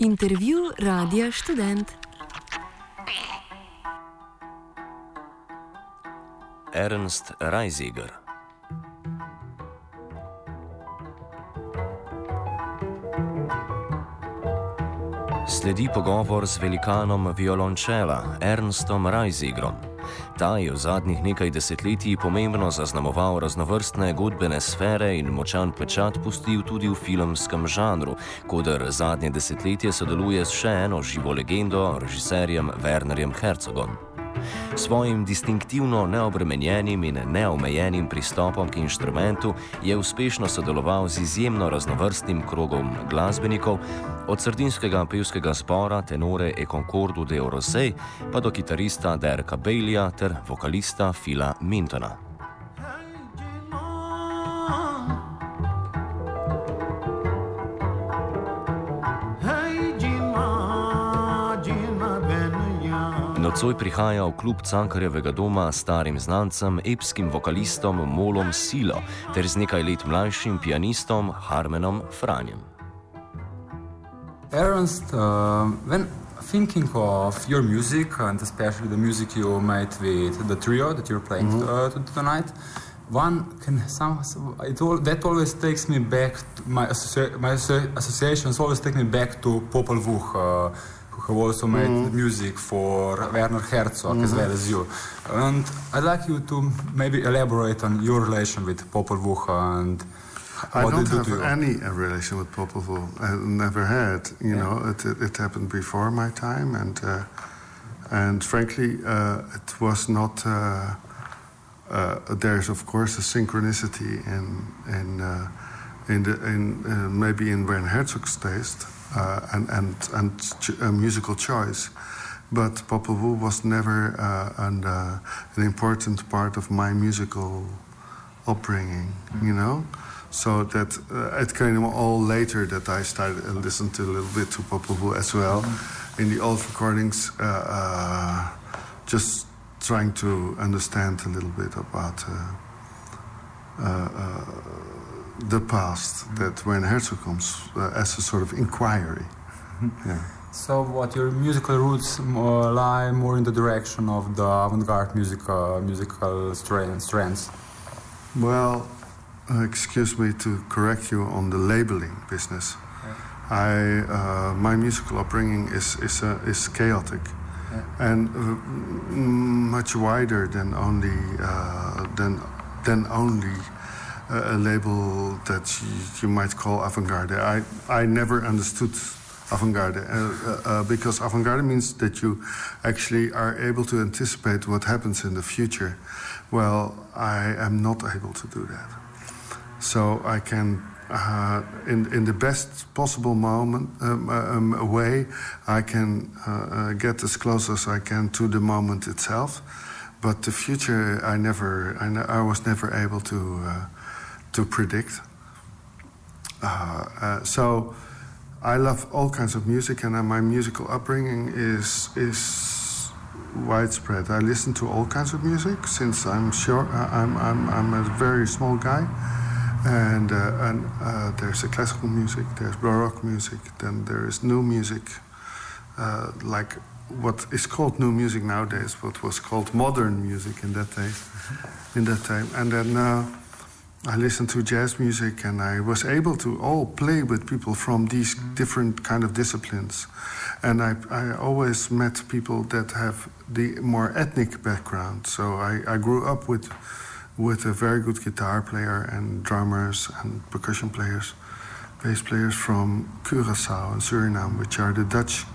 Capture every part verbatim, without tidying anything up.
Intervju Radia Študent. Ernst Reisiger. Sledi pogovor z velikanom violončela Ernstom Reisigrom. Ta je v zadnjih nekaj desetletij pomembno zaznamoval raznovrstne godbene sfere in močan pečat pustil tudi v filmskem žanru, koder zadnje desetletje sodeluje s še eno živo legendo, režiserjem Wernerjem Herzogom. Svojim distinktivno neobremenjenim in neomejenim pristopom k inštrumentu je uspešno sodeloval z izjemno raznovrstnim krogom glasbenikov, od sardinskega pevskega zbora tenore E Concordu de Orosei pa do kitarista Dereka Baileyja ter vokalista Phila Mintona. Nocoj prihaja v klub Cankarjevega doma s starim znancem, epskim vokalistom Molom Silo ter z nekaj let mlajšim pianistom Harmenom Franjem. Ernst, uh, when thinking of your music, and especially the music you made with the trio that you're playing mm-hmm. uh, tonight, one can some it all, that always takes me back. To my associ- my associations always take me back to Popol Vuh, uh, who also made mm-hmm. music for Werner Herzog mm-hmm. as well as you. And I'd like you to maybe elaborate on your relation with Popol Vuh and I what don't do have to any uh, relation with Popol Vuh. I never had. You yeah. know, it, it it happened before my time, and uh, and frankly, uh, it was not. Uh, uh, there's of course a synchronicity in in uh, in the in uh, maybe in Werner Herzog's taste. Uh, and and and ch- a musical choice, but Popol Vuh was never uh, an uh, an important part of my musical upbringing, you know. So that uh, it came all later that I started to listen to a little bit to Popol Vuh as well, mm-hmm. in the old recordings, uh, uh, just trying to understand a little bit about. Uh, uh, uh, the past that Werner Herzog comes uh, as a sort of inquiry. Yeah. So what your musical roots more lie more in the direction of the avant-garde music, uh, musical strands? Well, uh, excuse me to correct you on the labeling business. Yeah. I uh, my musical upbringing is is uh, is chaotic, yeah. and uh, much wider than only uh, than than only. Uh, a label that you, you might call avant-garde. I, I never understood avant-garde uh, uh, uh, because avant-garde means that you actually are able to anticipate what happens in the future. Well, I am not able to do that. So I can, uh, in in the best possible moment um, um, way, I can uh, uh, get as close as I can to the moment itself. But the future, I never, I, ne- I was never able to. Uh, to predict. Uh, uh, so I love all kinds of music, and uh, my musical upbringing is is widespread. I listen to all kinds of music since I'm sure uh, I'm I'm I'm a very small guy, and uh, and uh, there's a classical music, there's baroque music, then there is new music, uh, like what is called new music nowadays, what was called modern music in that day, in that time, and then. Uh, I listened to jazz music, and I was able to all play with people from these mm. different kind of disciplines. And I, I always met people that have the more ethnic background. So I, I grew up with with a very good guitar player and drummers and percussion players, bass players from Curaçao and Suriname, which are the Dutch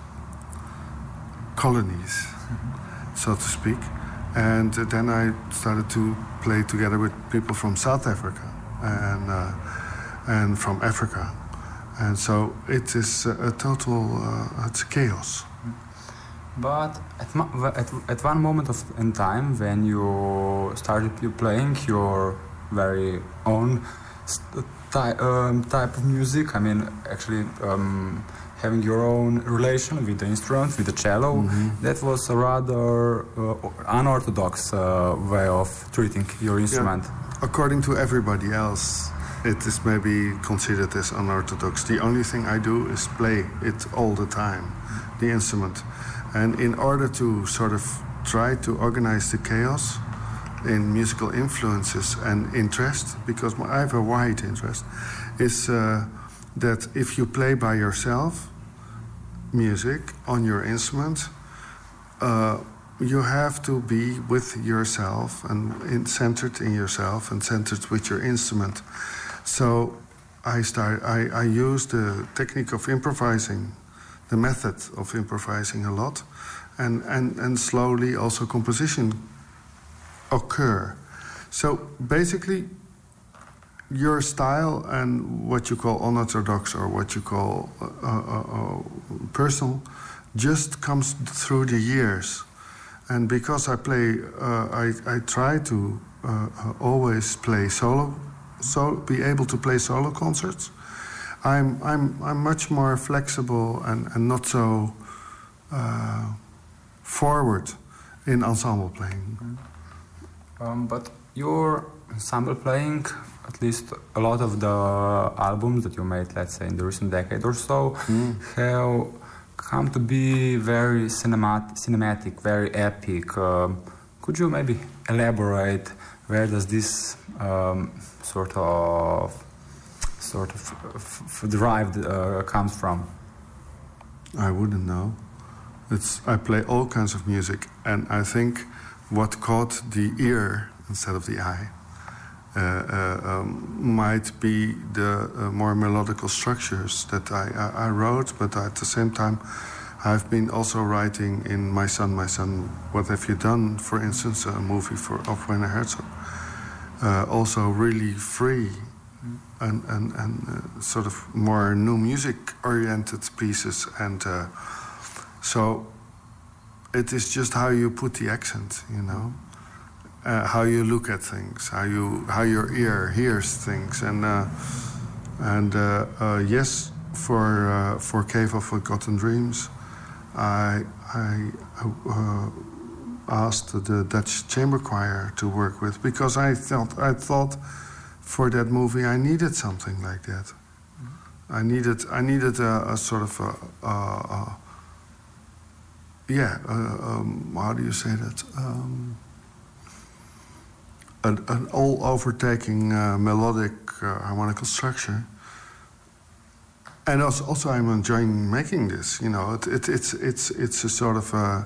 colonies, mm-hmm. so to speak. And then I started to play together with people from South Africa and uh, and from Africa, and so it is a, a total uh, it's chaos. But at, at at one moment of in time when you started playing your very own ty- um, type of music, I mean actually. Um, having your own relation with the instrument, with the cello, mm-hmm. that was a rather uh, unorthodox uh, way of treating your instrument. Yeah. According to everybody else, it is maybe considered as unorthodox. The only thing I do is play it all the time, the instrument. And in order to sort of try to organize the chaos in musical influences and interest, because I have a wide interest, is uh, that if you play by yourself music on your instrument, uh, you have to be with yourself and in, centered in yourself and centered with your instrument. So I start. I, I use the technique of improvising, the method of improvising a lot, and, and, and slowly also composition occur. So basically, your style and what you call unorthodox or what you call uh, uh, uh, personal just comes through the years. And because I play, uh, I, I try to uh, always play solo, so be able to play solo concerts. I'm I'm I'm much more flexible and, and not so uh, forward in ensemble playing. Mm-hmm. Um, but your ensemble playing, at least a lot of the albums that you made, let's say in the recent decade or so, mm. have come to be very cinemat- cinematic, very epic. Um, could you maybe elaborate where does this um, sort of sort of f- f- derived uh, comes from? I wouldn't know. It's I play all kinds of music, and I think what caught the ear instead of the eye uh, uh, um, might be the uh, more melodical structures that I, I, I wrote, but at the same time I've been also writing in My Son, My Son, What Have You Done, for instance, a movie for of Werner Herzog. Uh, also really free mm. and, and, and uh, sort of more new music-oriented pieces. And uh, so it is just how you put the accent, you know, uh, how you look at things, how you how your ear hears things. And uh, and uh, uh, yes, for uh, for Cave of Forgotten Dreams, I I uh, asked the Dutch chamber choir to work with, because I thought I thought for that movie I needed something like that. Mm-hmm. I needed I needed a, a sort of a, a, a yeah uh, um, how do you say that um, an, an all overtaking uh, melodic uh, harmonical structure. And also, also, I'm enjoying making this. You know, it, it, it's it's it's a sort of a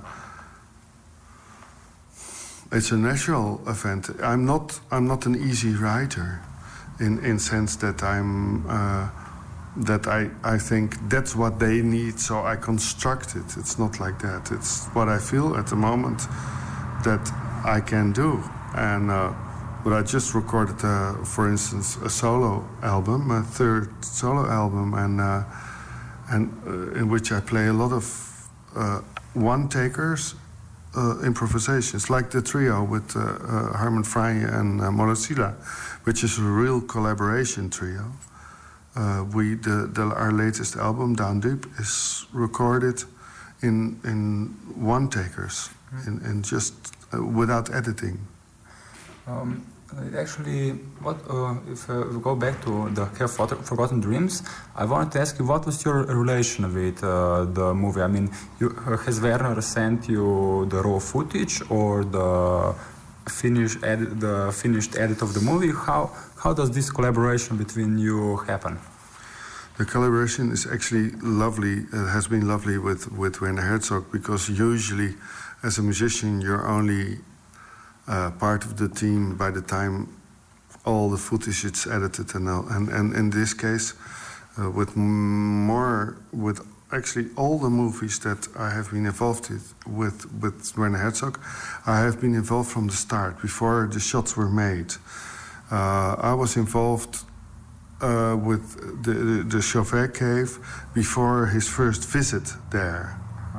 it's a natural event. I'm not I'm not an easy writer, in in sense that I'm uh, that I I think that's what they need, so I construct it. It's not like that. It's what I feel at the moment that I can do. And uh, but I just recorded, uh, for instance, a solo album, a third solo album, and uh, and uh, in which I play a lot of uh, one-takers, uh, improvisations, like the trio with uh, uh, Herman Franje and uh, Morosila, which is a real collaboration trio. Uh, we the, the our latest album, Down Deep, is recorded in in one-takers, mm-hmm. in, in just uh, without editing. Um, Actually, what uh, if uh, we go back to the Cave of Forgotten Dreams, I wanted to ask you, what was your relation with uh, the movie? I mean, you, uh, has Werner sent you the raw footage or the finished edit, the finished edit of the movie? How how does this collaboration between you happen? The collaboration is actually lovely. It has been lovely with with Werner Herzog, because usually, as a musician, you're only Uh, part of the team by the time all the footage is edited, and all. and and in this case, uh, with more with actually all the movies that I have been involved with with with Werner Herzog, I have been involved from the start, before the shots were made. Uh, I was involved uh, with the the, the Chauvet Cave before his first visit there.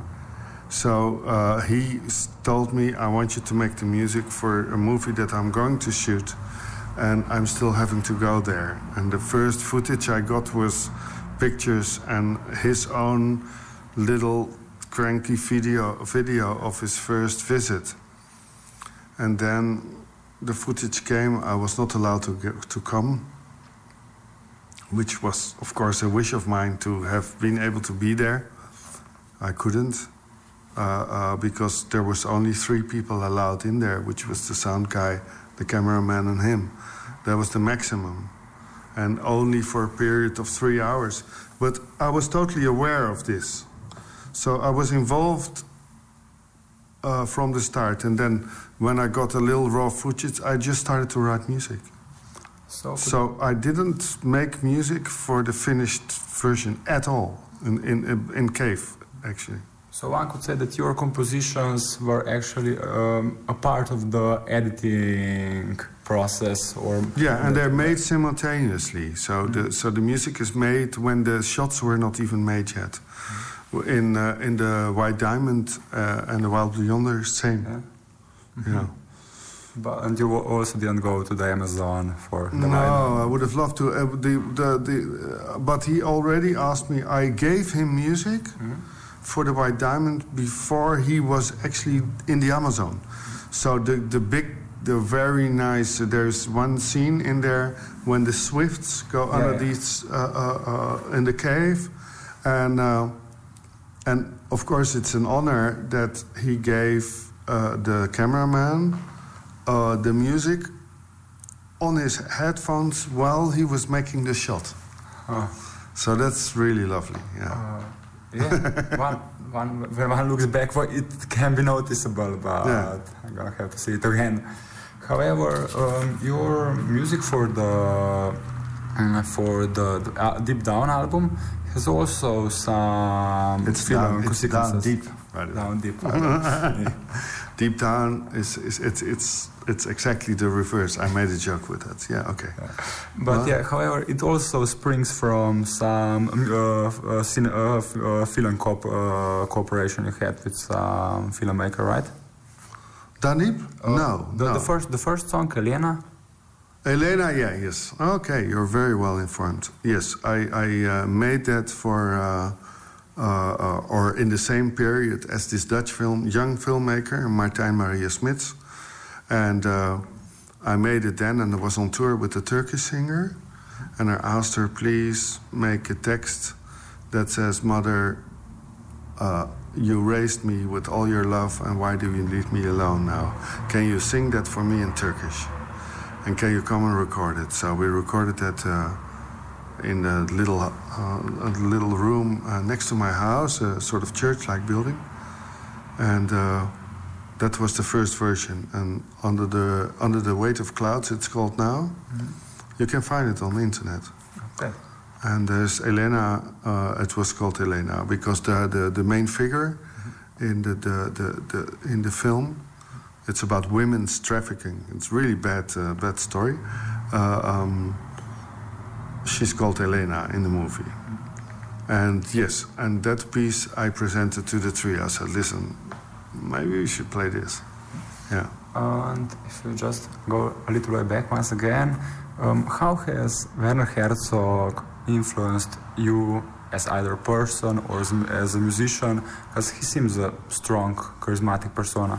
So uh, he told me, I want you to make the music for a movie that I'm going to shoot, and I'm still having to go there. And the first footage I got was pictures and his own little cranky video, video of his first visit. And then the footage came. I was not allowed to, get, to come. which was, of course, a wish of mine to have been able to be there. I couldn't, uh, uh, because there was only three people allowed in there, which was the sound guy, the cameraman, and him. That was the maximum, and only for a period of three hours. But I was totally aware of this, so I was involved uh, from the start. And then when I got a little raw footage, I just started to write music. So, So I didn't make music for the finished version at all in in, in Cave, actually. so one could say that your compositions were actually um, a part of the editing process, or Yeah, and they're made simultaneously. So the so the music is made when the shots were not even made yet. In uh, in the White Diamond uh, and the Wild Blue Yonder, same. Yeah. You know. But, and you also didn't go to the Amazon for the No, vinyl. I would have loved to. Uh, the the the, uh, but he already asked me. I gave him music for the White Diamond before he was actually in the Amazon. So the the big, the very nice. Uh, there's one scene in there when the Swifts go Yeah, under yeah. these uh, uh, uh, in the cave, and uh, and of course it's an honor that he gave uh, the cameraman uh, the music on his headphones while he was making the shot. Oh. So that's really lovely. Yeah. Uh, yeah, one, one, when one looks back, well, it can be noticeable, but Yeah. I'm gonna have to see it again. However, um, your music for the uh, for the, the uh, Deep Down album has also some It's film down, it's sequences. down deep. Right. Down deep. Yeah. Deep down is, is it's it's it's exactly the reverse. I made a joke with that. Yeah. Okay. But Well- yeah, however, it also springs from some um, uh, uh, cine, uh, f- uh, film co- uh, cooperation you had with some filmmaker, right? Down deep? Uh, no. The, no. the first, the first song, Elena. Elena, yeah, yes. Okay, you're very well informed. Yes, I, I uh, made that for, uh, uh, uh, or in the same period as this Dutch film, young filmmaker, Martijn Maria Smits. And uh, I made it then, and I was on tour with the Turkish singer. And I asked her, please make a text that says, Mother, uh, you raised me with all your love, and why do you leave me alone now? Can you sing that for me in Turkish? And can you come and record it? So we recorded that uh, in a little, uh, a little room uh, next to my house, a sort of church-like building. And uh, that was the first version. And Under the, Under the Weight of Clouds, it's called now. Mm-hmm. You can find it on the internet. Okay. And there's Elena, uh, it was called Elena, because the, the, the main figure mm-hmm. in, the, the, the, the, in the film, it's about women's trafficking. It's really bad, uh, bad story. Uh, um, she's called Elena in the movie. And yes, and that piece I presented to the trio. I said, listen, maybe we should play this. Yeah. And if you just go a little way back once again, um, how has Werner Herzog influenced you as either a person or as, as a musician? Because he seems a strong, charismatic persona.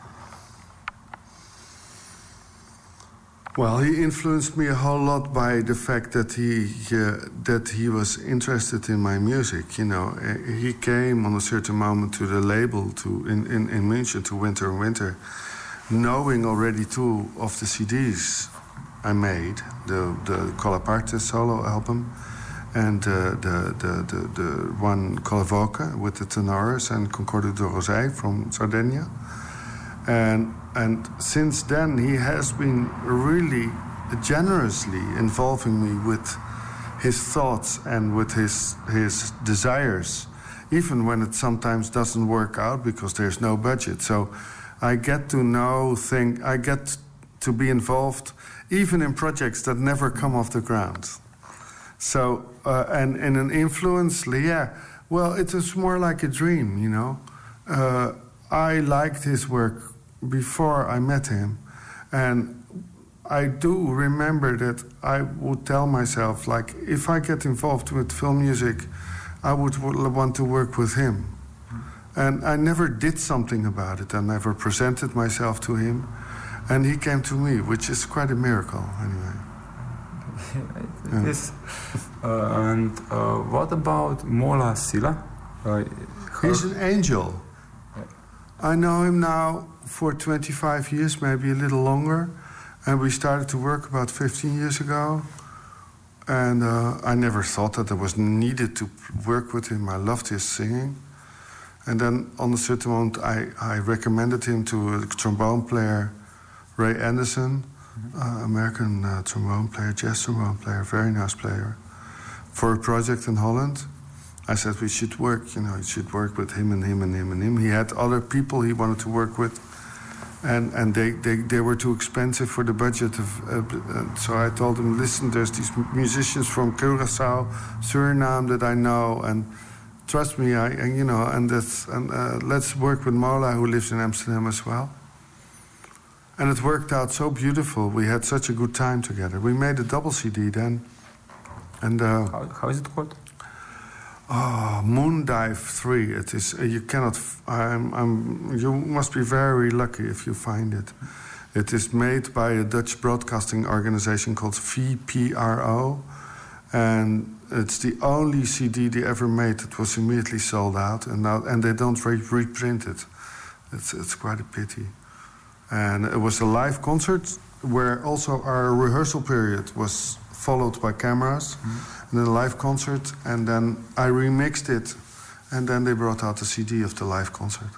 Well, he influenced me a whole lot by the fact that he uh, that he was interested in my music. You know, uh, he came on a certain moment to the label to in, in, in München to Winter and Winter, knowing already two of the C Ds I made, the the Colaparte solo album, and uh, the, the the the one Colavoca with the tenores and Concordo de Rosé from Sardinia, and. And since then, he has been really generously involving me with his thoughts and with his his desires, even when it sometimes doesn't work out because there's no budget. So I get to know things, I get to be involved even in projects that never come off the ground. So, uh, and, and an influence, yeah, well, it was more like a dream, you know. Uh, I liked his work before I met him, and I do remember that I would tell myself, like, if I get involved with film music, I would want to work with him. And I never did something about it. I never presented myself to him, and he came to me, which is quite a miracle, anyway. It is. Uh, and uh, what about Mola Sila? Uh, He's an angel. I know him now for twenty-five years, maybe a little longer. And we started to work about fifteen years ago. And uh, I never thought that I was needed to work with him. I loved his singing. And then on a certain moment, I, I recommended him to a trombone player, Ray Anderson, mm-hmm. uh, American uh, trombone player, jazz trombone player, very nice player, for a project in Holland. I said we should work, you know, you should work with him and him and him and him. He had other people he wanted to work with, and and they, they, they were too expensive for the budget of. Uh, uh, so I told him, listen, there's these musicians from Curaçao, Suriname that I know, and trust me, I and, you know, and that's and uh, let's work with Mola, who lives in Amsterdam as well. And it worked out so beautiful. We had such a good time together. We made a double C D then, and uh, how, how is it called? Oh, Moondive three. It is. Uh, you cannot. F- I'm, I'm. You must be very lucky if you find it. It is made by a Dutch broadcasting organization called V P R O, and it's the only C D they ever made that was immediately sold out, and now and they don't re- reprint it. It's it's quite a pity. And it was a live concert where also our rehearsal period was followed by cameras. Mm-hmm. And then a live concert, and then I remixed it, and then they brought out the C D of the live concert.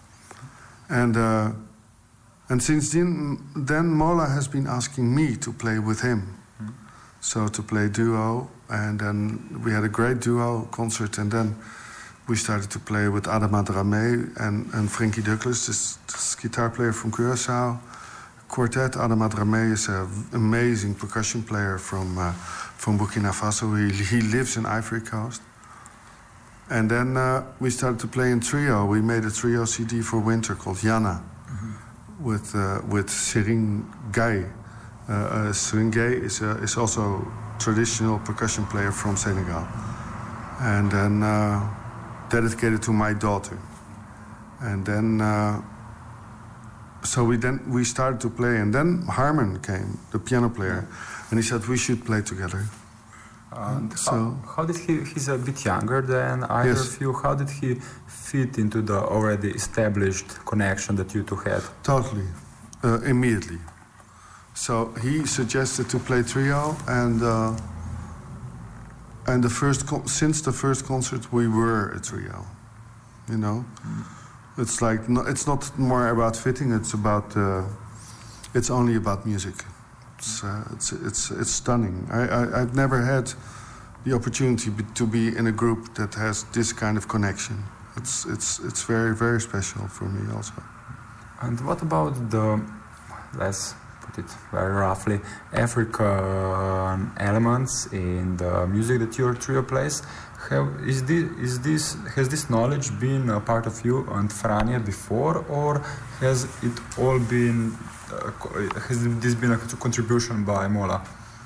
And uh, and since then, then Mola has been asking me to play with him, mm-hmm. so to play duo, and then we had a great duo concert, and then we started to play with Adama Dramé and, and Frankie Douglas, this, this guitar player from Curaçao. Quartet. Adama Dramé is an amazing percussion player from uh, from Burkina Faso. He, he lives in Ivory Coast. And then uh, we started to play in trio. We made a trio C D for winter called Yana, mm-hmm. with uh, with Sering Gai. Uh, uh, Sering Gai is uh, is also a traditional percussion player from Senegal. And then uh, dedicated to my daughter. And then. Uh, So we then we started to play, and then Harman came, the piano player, yeah. and he said we should play together. And so how, how did he? He's a bit younger than either yes. of you. How did he fit into the already established connection that you two had? Totally, uh, immediately. So he suggested to play trio, and uh, and the first con- since the first concert we were a trio, you know. Mm. It's like no, it's not more about fitting. It's about uh, it's only about music. It's uh, it's it's it's stunning. I, I I've never had the opportunity to be in a group that has this kind of connection. It's it's it's very very special for me also. And what about the, let's put it very roughly, African elements in the music that your trio plays? Have, is this, is this, has this knowledge been a part of you and Franja before, or has it all been, uh, has this been a contribution by Mola?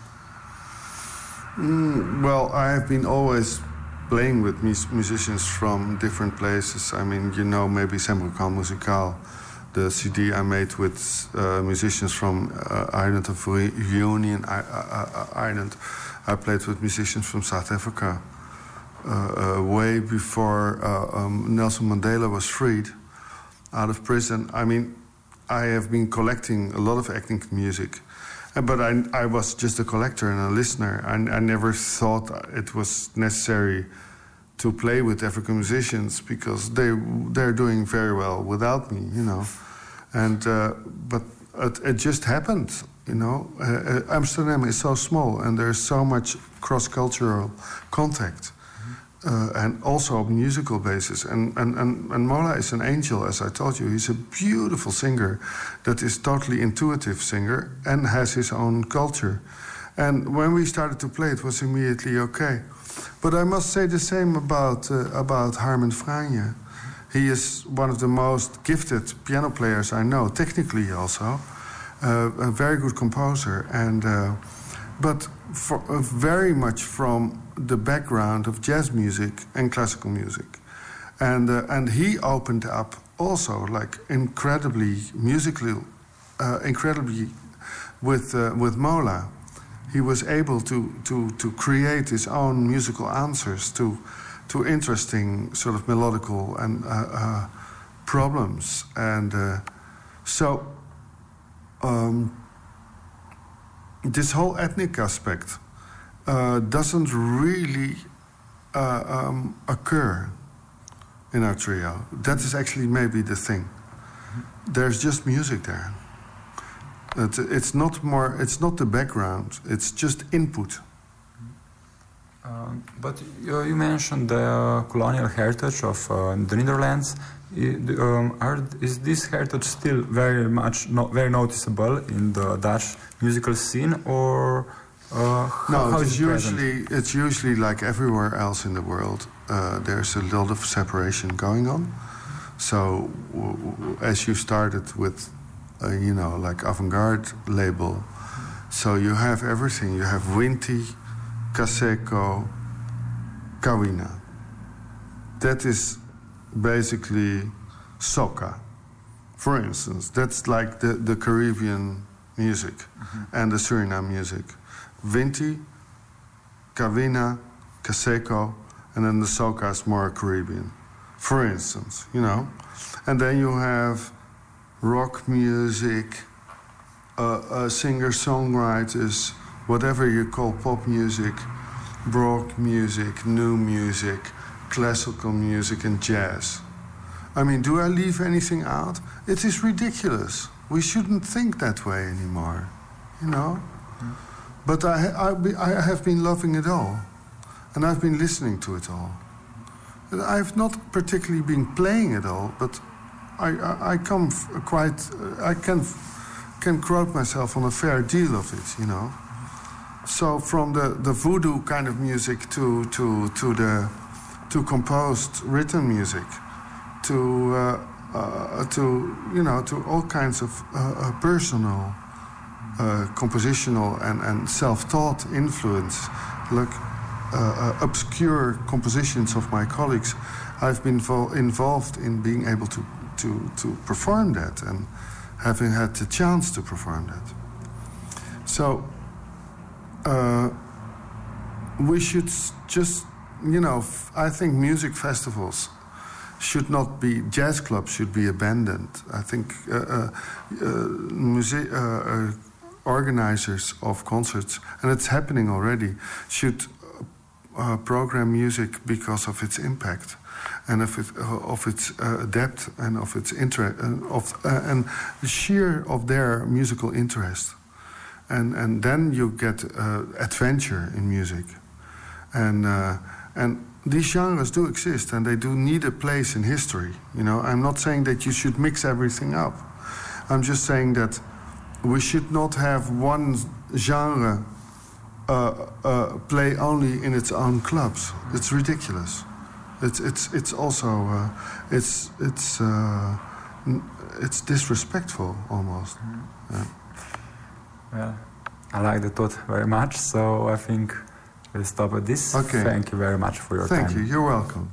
Mm, well, I have been always playing with mus- musicians from different places. I mean, you know, maybe Sembrukal Musical, the C D I made with uh, musicians from uh, Island of Reunion, I, uh, Ireland. I played with musicians from South Africa. Uh, uh, way before uh, um, Nelson Mandela was freed out of prison. I mean, I have been collecting a lot of ethnic music, uh, but I, I was just a collector and a listener. I, I never thought it was necessary to play with African musicians because they they're doing very well without me, you know. And uh, but it, it just happened, you know. Uh, Amsterdam is so small, and there's so much cross-cultural contact. Uh, and also on a musical basis. And, and, and, and Mola is an angel, as I told you. He's a beautiful singer that is totally intuitive singer and has his own culture. And when we started to play, it was immediately okay. But I must say the same about, uh, about Harman Franja. He is one of the most gifted piano players I know, technically also. Uh, a very good composer. And, uh, but for, uh, very much from the background of jazz music and classical music. And uh, and he opened up also like incredibly musically, uh, incredibly with uh, with Mola. he was able to, to, to create his own musical answers to, to interesting sort of melodical and uh, uh, problems. And uh, so um, this whole ethnic aspect uh, doesn't really uh, um, occur in our trio. That is actually maybe the thing. There's just music there. It's, it's not more. It's not the background. It's just input. Um, but you, you mentioned the colonial heritage of uh, the Netherlands. Um, are, is this heritage still very much no, very noticeable in the Dutch musical scene, or uh, no? How it's is it usually present? it's usually like everywhere else in the world. Uh, there's a lot of separation going on. So, w- w- as you started with, uh, you know, like avant-garde label, so you have everything. You have Winti, Kaseko, Kawina. That is basically soca, for instance. That's like the, the Caribbean music mm-hmm. and the Suriname music. Winti, Kawina, Kaseko, and then the soca is more Caribbean, for instance, you know. And then you have rock music, uh, uh, singer-songwriters, whatever you call pop music, rock music, new music, classical music, and jazz. I mean, do I leave anything out? It is ridiculous. We shouldn't think that way anymore, you know? Mm. But I, I, be, I have been loving it all, and I've been listening to it all. And I've not particularly been playing it all, but I, I, I come f- quite, uh, I can, can quote myself on a fair deal of it, you know? So from the, the voodoo kind of music to, to, to the to composed written music, to uh, uh, to you know to all kinds of uh, uh, personal, uh, compositional and, and self-taught influence, like uh, uh, obscure compositions of my colleagues. I've been vo- involved in being able to, to to perform that and having had the chance to perform that. So uh, we should just. You know, I think music festivals should not be, jazz clubs should be abandoned. I think uh, uh, uh, music, uh, uh, organizers of concerts, and it's happening already, should uh, program music because of its impact and of, it, uh, of its uh, depth and of its interest, uh, of, uh, and the sheer of their musical interest. And, and then you get uh, adventure in music. And uh, And these genres do exist, and they do need a place in history. You know, I'm not saying that you should mix everything up. I'm just saying that we should not have one genre uh, uh, play only in its own clubs. It's ridiculous. It's it's it's also uh, it's it's uh, it's disrespectful almost. Yeah. Well, I like the thought very much, so I think we'll stop at this. Okay. Thank you very much for your Thank time. you. You're welcome.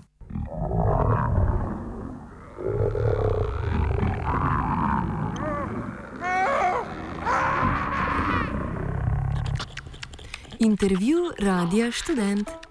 Intervju Radia Študent.